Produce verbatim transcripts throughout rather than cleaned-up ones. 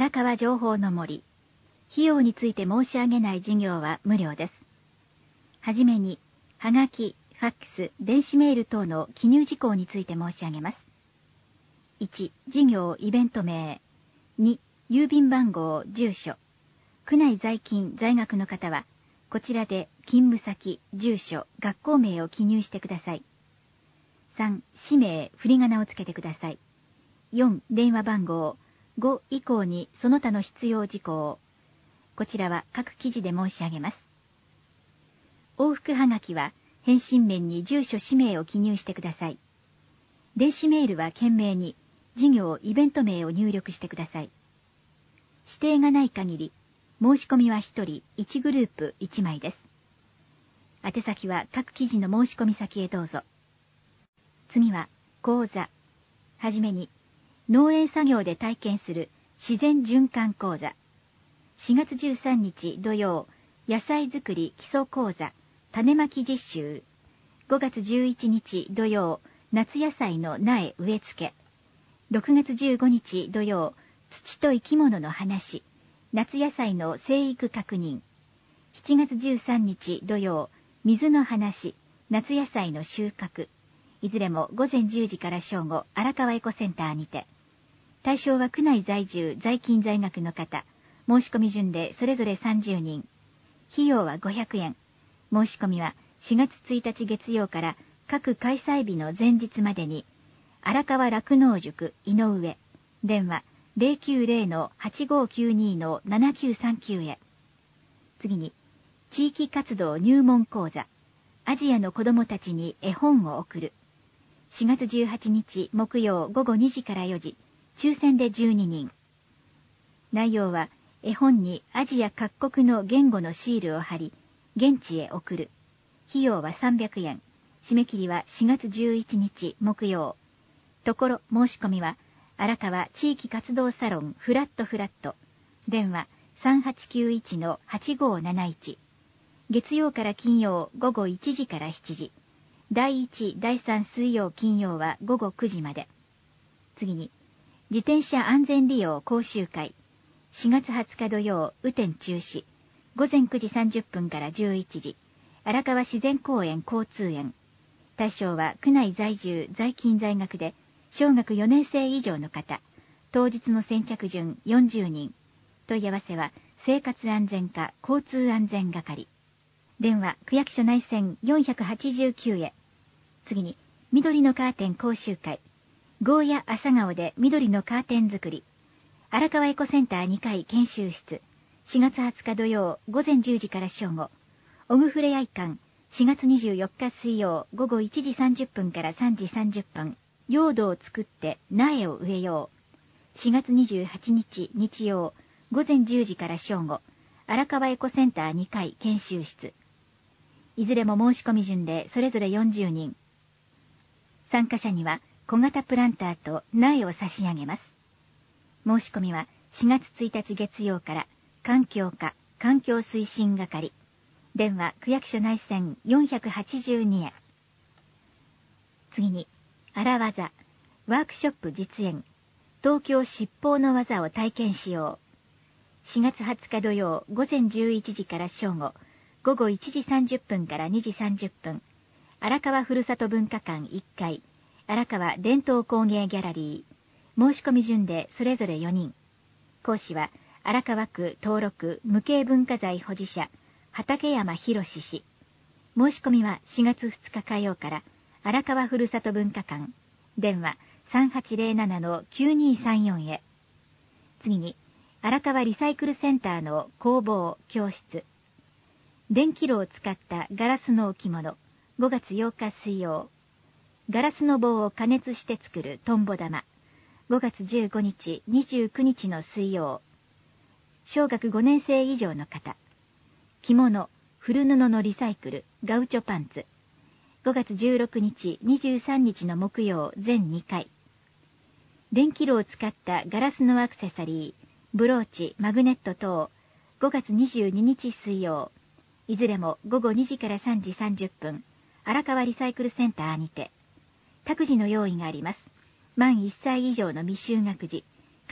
荒川情報の森。費用について申し上げない事業は無料です。はじめに、はがき、ファックス、電子メール等の記入事項について申し上げます。いち、事業イベント名。に、郵便番号、住所。区内在勤、在学の方は、こちらで勤務先、住所、学校名を記入してください。さん、氏名、振り仮名をつけてください。よん、電話番号。ご以降にその他の必要事項。こちらは各記事で申し上げます。往復はがきは返信面に住所氏名を記入してください。電子メールは件名に事業イベント名を入力してください。指定がない限り申し込みはひとりいちグループいちまいです。宛先は各記事の申し込み先へどうぞ。次は講座。はじめに農園作業で体験する自然循環講座。しがつじゅうさんにち土曜、野菜作り基礎講座、種まき実習。ごがつじゅういちにち土曜、夏野菜の苗植え付け。ろくがつじゅうごにち土曜、土と生き物の話、夏野菜の生育確認。しちがつじゅうさんにち土曜、水の話、夏野菜の収穫。いずれもごぜんじゅうじから正午、荒川エコセンターにて。対象は区内在住、在勤在学の方。申し込み順でそれぞれさんじゅうにん。費用はごひゃくえん。申し込みはしがつついたち月曜から各開催日の前日までに、荒川酪農塾井上、電話 ゼロきゅうゼロ のはちごきゅうに のななきゅうさんきゅう へ。次に、地域活動入門講座。アジアの子どもたちに絵本を送る。しがつじゅうはちにち木曜ごごにじからよじ、抽選でじゅうににん。内容は、絵本にアジア各国の言語のシールを貼り、現地へ送る。費用はさんびゃくえん。締め切りはしがつじゅういちにち木曜。ところ申し込みは、荒川地域活動サロンフラットフラット。電話 さんはちきゅういち のはちごなないち。月曜から金曜ごごいちじからしちじ。だいいち、だいさん水曜金曜はごごくじまで。次に、自転車安全利用講習会。しがつはつか土曜、雨天中止。ごぜんくじさんじゅっぷんからじゅういちじ。荒川自然公園交通園。対象は区内在住、在勤在学で、小学よねんせい以上の方。当日の先着順よんじゅうにん。問い合わせは、生活安全課交通安全係。電話、区役所内線よんひゃくはちじゅうきゅうへ。次に、緑のカーテン講習会。ゴーヤ朝顔で緑のカーテン作り。荒川エコセンターにかい研修室。しがつはつか土曜、ごぜんじゅうじから正午。オグフレアイ館。しがつにじゅうよっか水曜、ごごいちじさんじゅっぷんからさんじさんじゅっぷん。用土を作って苗を植えよう。しがつにじゅうはちにち日曜、ごぜんじゅうじから正午。荒川エコセンターにかい研修室。いずれも申し込み順でそれぞれよんじゅうにん。参加者には小型プランターと苗を差し上げます。申し込みはしがつついたち月曜から環境課環境推進係。電話区役所内線よんひゃくはちじゅうにへ。次に、荒技ワークショップ実演東京七宝の技を体験しよう。しがつはつか土曜ごぜんじゅういちじから正午、ごごいちじさんじゅっぷんからにじさんじゅっぷん。荒川ふるさと文化館いっかい、荒川伝統工芸ギャラリー。申し込み順でそれぞれよにん。講師は荒川区登録無形文化財保持者畠山博氏。申し込みはしがつふつか火曜から荒川ふるさと文化館。電話 さんはちゼロななのきゅうにさんよん へ。次に、荒川リサイクルセンターの工房教室。電気炉を使ったガラスの置物。ごがつようか水曜。ガラスの棒を加熱して作るトンボ玉。ごがつじゅうごにち、にじゅうくにちの水曜。小学ごねんせい以上の方。着物、古布のリサイクル、ガウチョパンツ。ごがつじゅうろくにち、にじゅうさんにちの木曜、全にかい。電気炉を使ったガラスのアクセサリー、ブローチ、マグネット等。ごがつにじゅうににち水曜。いずれもごごにじからさんじさんじゅっぷん。荒川リサイクルセンターにて。託児の用意があります。満いっさい以上の未就学児、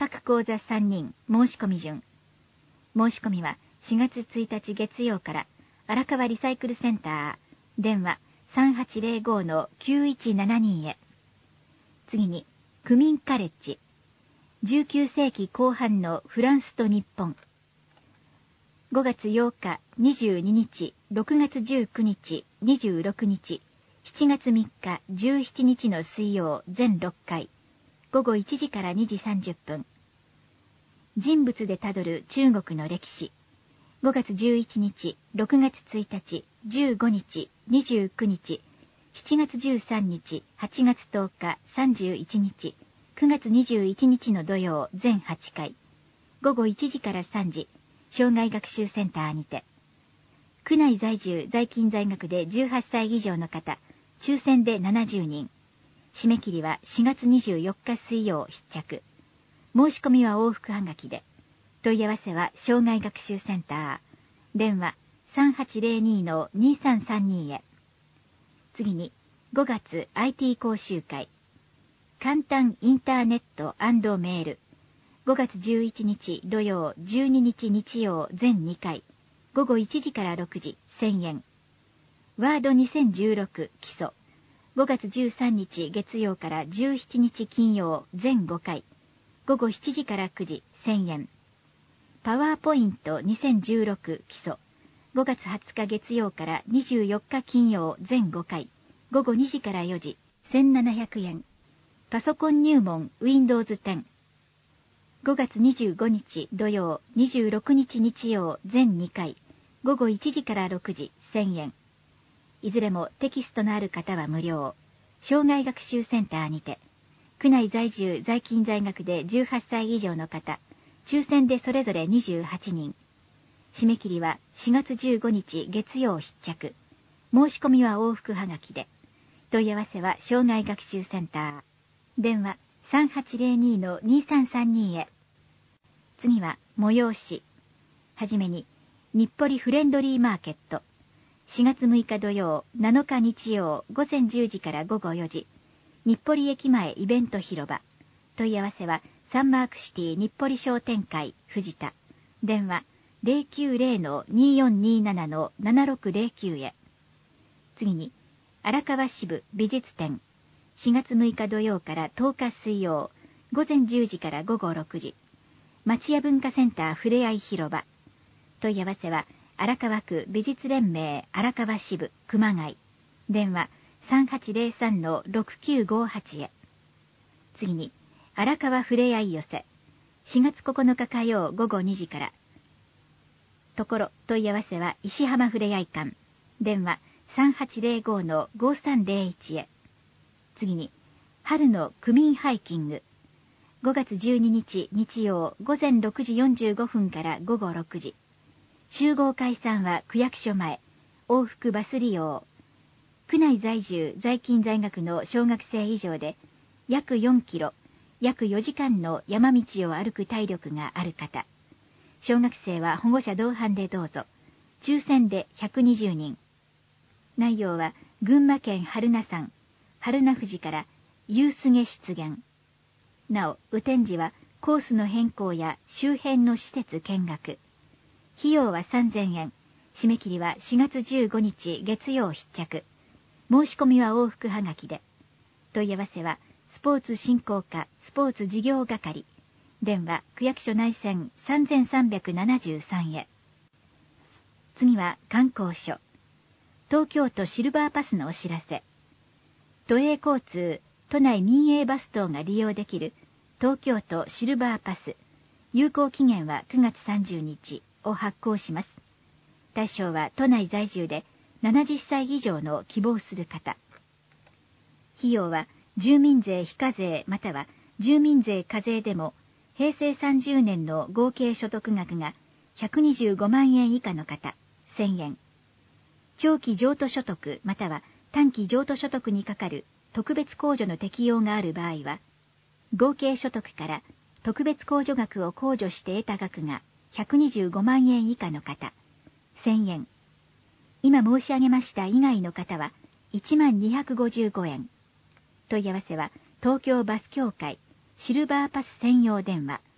各講座さんにん申し込み順。申し込みはしがつついたち月曜から荒川リサイクルセンター、電話 さんはちゼロごのきゅういちななに へ。次に、区民カレッジ。じゅうきゅうせいきこう半のフランスと日本。ごがつようか、にじゅうににち、ろくがつじゅうくにち、にじゅうろくにち、しちがつみっか、じゅうしちにちの水曜全ろっかい、ごごいちじからにじさんじゅっぷん。人物でたどる中国の歴史。ごがつじゅういちにち、ろくがつついたち、じゅうごにち、にじゅうくにち、しちがつじゅうさんにち、はちがつとおか、さんじゅういちにち、くがつにじゅういちにちの土曜全はちかい、ごごいちじからさんじ、障害学習センターにて。区内在住在勤在学でじゅうはっさい以上の方、抽選でななじゅうにん。締め切りはしがつにじゅうよっか水曜必着。申し込みは往復はがきで。問い合わせは障害学習センター。電話 さんはちゼロにのにさんさんに へ。次に、ごがつ アイティー 講習会。簡単インターネット&メール。ごがつじゅういちにち土曜、じゅうににち日曜全にかい。ごごいちじからろくじ、せんえん。ワードにせんじゅうろく基礎。ごがつじゅうさんにち月曜からじゅうしちにち金曜全ごかい。ごごしちじからくじ、せんえん。パワーポイントにせんじゅうろく基礎。ごがつはつか月曜からにじゅうよっか金曜全ごかい。ごごにじからよじ、せんななひゃくえん。パソコン入門 ウィンドウズテン。ごがつにじゅうごにち土曜、にじゅうろくにち日曜全にかい。ごごいちじからろくじ、せんえん。いずれもテキストのある方は無料。障害学習センターにて。区内在住在勤在学でじゅうはっさい以上の方、抽選でそれぞれにじゅうはちにん。締め切りはしがつじゅうごにち月曜必着。申し込みは往復はがきで。問い合わせは障害学習センター。電話 さんはちゼロにのにさんさんに へ。次は催し。はじめに、日暮里フレンドリーマーケット。しがつむいか土曜、なのか日曜、ごぜんじゅうじからごごよじ。日暮里駅前イベント広場。問い合わせは、サンマークシティ日暮里商店会、藤田。電話、ゼロきゅうゼロのによんにななのななろくゼロきゅう へ。次に、荒川支部美術展。しがつむいか土曜からとおか水曜、ごぜんじゅうじからごごろくじ。町屋文化センターふれあい広場。問い合わせは、荒川区美術連盟荒川支部熊谷。電話 さんはちゼロさんのろくきゅうごはち へ。次に、荒川ふれあい寄せ。しがつここのか火曜ごごにじから。ところ、問い合わせは石浜ふれあい館。電話 さんはちゼロごのごさんゼロいち へ。次に、春の区民ハイキング。ごがつじゅうににち日曜ごぜんろくじよんじゅうごふんからごごろくじ。集合解散は区役所前、往復バス利用。区内在住在勤在学の小学生以上で、約よんキロ、約よじかんの山道を歩く体力がある方。小学生は保護者同伴でどうぞ。抽選でひゃくにじゅうにん。内容は群馬県榛名山、榛名富士から夕菅湿原。なお、雨天時はコースの変更や周辺の施設見学。費用はさんぜんえん。締め切りはしがつじゅうごにち月曜必着。申し込みは往復はがきで。問い合わせは、スポーツ振興課スポーツ事業係。電話、区役所内線さんさんななさんへ。次は観光所。東京都シルバーパスのお知らせ。都営交通、都内民営バス等が利用できる東京都シルバーパス。有効期限はくがつさんじゅうにちを発行します。対象は都内在住でななじゅっさい以上の希望する方。費用は住民税非課税または住民税課税でもへいせいさんじゅうねんの合計所得額がひゃくにじゅうごまんえん以下の方せんえん。長期譲渡所得または短期譲渡所得にかかる特別控除の適用がある場合は、合計所得から特別控除額を控除して得た額がひゃくにじゅうごまんえん以下の方せんえん。今申し上げました以外の方はいちまんにひゃくごじゅうごえん。問い合わせは東京バス協会シルバーパス専用電話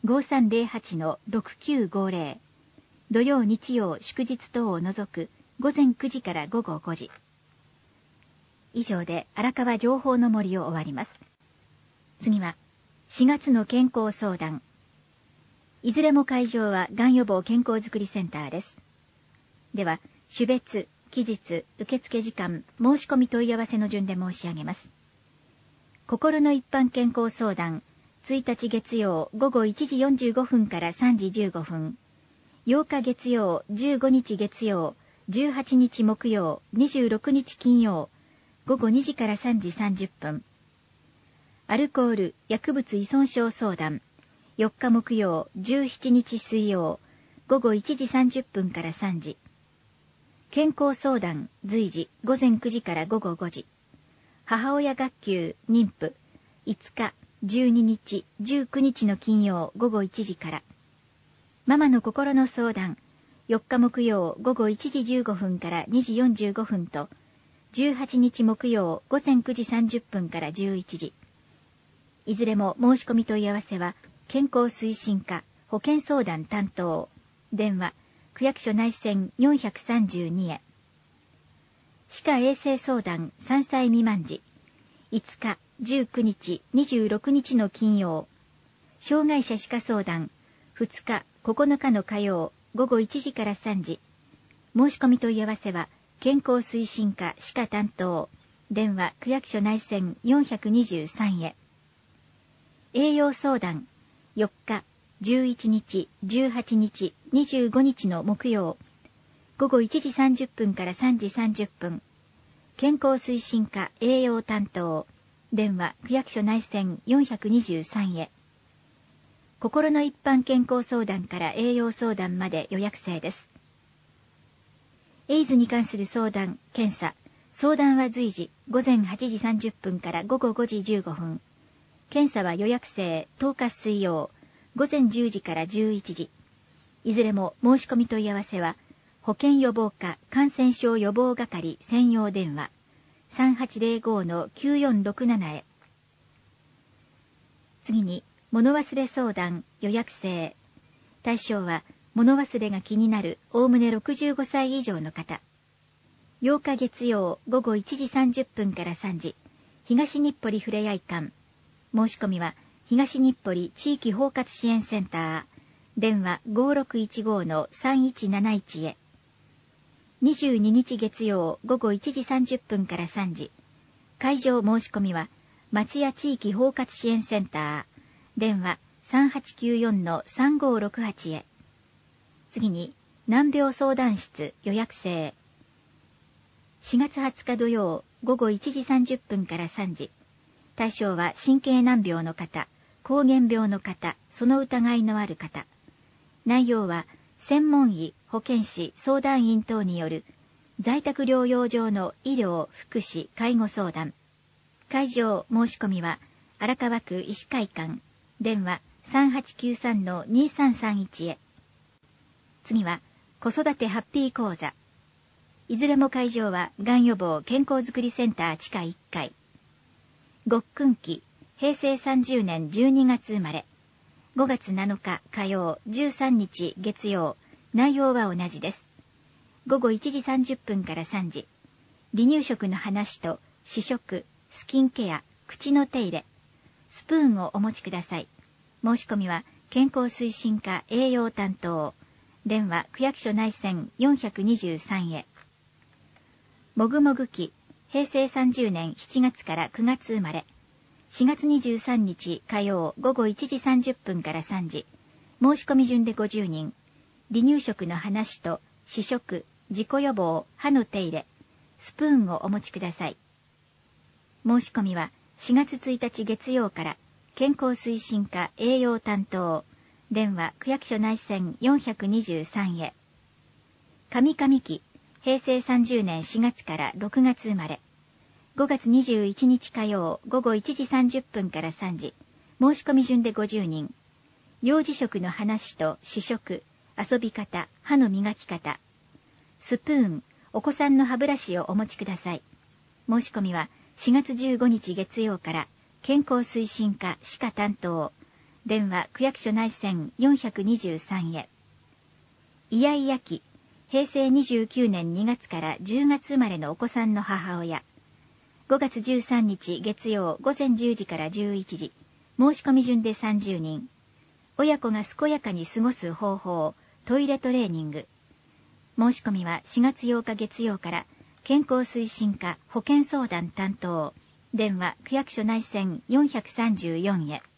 ごさんぜろはちのろくきゅうごぜろ、土曜日曜祝日等を除く午前くじから午後ごじ。以上で荒川情報の森を終わります。次はしがつの健康相談。いずれも会場はがん予防健康づくりセンターです。では、種別、期日、受付時間、申し込み問い合わせの順で申し上げます。心の一般健康相談、ついたち月曜午後いちじよんじゅうごふんからさんじじゅうごふん、ようか月曜、じゅうごにち月曜、じゅうはちにち木曜、にじゅうろくにち金曜、午後にじからさんじさんじゅっぷん。アルコール、薬物依存症相談、よっか木曜、じゅうしちにち水曜、午後いちじさんじゅっぷんからさんじ。健康相談、随時、午前くじから午後ごじ。母親学級、妊婦、いつか、じゅうににち、じゅうくにちの金曜、午後いちじから。ママの心の相談、よっか木曜、午後いちじじゅうごふんからにじよんじゅうごふんと、じゅうはちにち木曜、午前くじさんじゅっぷんからじゅういちじ。いずれも申し込み問い合わせは、健康推進課、保健相談担当、電話、区役所内線よんひゃくさんじゅうにへ。歯科衛生相談さんさい未満時、いつか、じゅうくにち、にじゅうろくにちの金曜、障害者歯科相談ふつか、ここのかの火曜、午後いちじからさんじ。申し込み問い合わせは、健康推進課歯科担当、電話区役所内線よんひゃくにじゅうさんへ。栄養相談、よっか、じゅういちにち、じゅうはちにち、にじゅうごにちの木曜、午後いちじさんじゅっぷんからさんじさんじゅっぷん。健康推進課栄養担当、電話区役所内線よんひゃくにじゅうさんへ。心の一般健康相談から栄養相談まで予約制です。エイズに関する相談、検査、相談は随時、午前はちじさんじゅっぷんから午後ごじじゅうごふん。検査は予約制、とおか水曜、午前じゅうじからじゅういちじ。いずれも申し込み問い合わせは、保健予防課感染症予防係専用電話、さんはちぜろごのきゅうよんろくななへ。次に、物忘れ相談、予約制。対象は、物忘れが気になる、おおむねろくじゅうごさい以上の方。ようか月曜、午後いちじさんじゅっぷんからさんじ、東日暮里ふれあい館。申し込みは、東日暮里地域包括支援センター、電話ごろくいちごのさんいちなないちへ。にじゅうににち月曜、午後いちじさんじゅっぷんからさんじ、会場申し込みは、町屋地域包括支援センター、電話さんはちきゅうよんのさんごろくはちへ。次に、難病相談室予約制。しがつはつか土曜、午後いちじさんじゅっぷんからさんじ。対象は神経難病の方、膠原病の方、その疑いのある方。内容は、専門医、保健師、相談員等による、在宅療養上の医療、福祉、介護相談。会場申し込みは、荒川区医師会館、電話さんはちきゅうさんのにさんさんいちへ。次は、子育てハッピー講座。いずれも会場は、がん予防健康づくりセンター地下いっかい。ごっくん期、へいせいさんじゅうねんじゅうにがつ生まれ。ごがつなのか火曜、じゅうさんにち月曜、内容は同じです。ごごいちじさんじゅっぷんからさんじ。離乳食の話と、試食、スキンケア、口の手入れ、スプーンをお持ちください。申し込みは、健康推進課栄養担当。電話区役所内線よんひゃくにじゅうさんへ。もぐもぐ期、へいせいさんじゅうねんしちがつからくがつ生まれ。しがつにじゅうさんにち火曜ごごいちじさんじゅっぷんからさんじ。申し込み順でごじゅうにん。離乳食の話と、試食、自己予防、歯の手入れ、スプーンをお持ちください。申し込みはしがつついたち月曜から、健康推進課栄養担当。電話区役所内線よんひゃくにじゅうさんへ。上上期、へいせいさんじゅうねんしがつからろくがつ生まれ。ごがつにじゅういちにち火曜ごごいちじさんじゅっぷんからさんじ。申し込み順でごじゅうにん。幼児食の話と試食、遊び方、歯の磨き方。スプーン、お子さんの歯ブラシをお持ちください。申し込みはしがつじゅうごにち月曜から、健康推進課歯科担当。 電話区役所内線よんひゃくにじゅうさんへ。イヤイヤ期、平成にじゅうきゅうねんにがつからじゅうがつ生まれのお子さんの母親。ごがつじゅうさんにち月曜午前じゅうじからじゅういちじ、申し込み順でさんじゅうにん。親子が健やかに過ごす方法、トイレトレーニング。申し込みはしがつようか月曜から、健康推進課保健相談担当。電話区役所内線よんひゃくさんじゅうよんへ。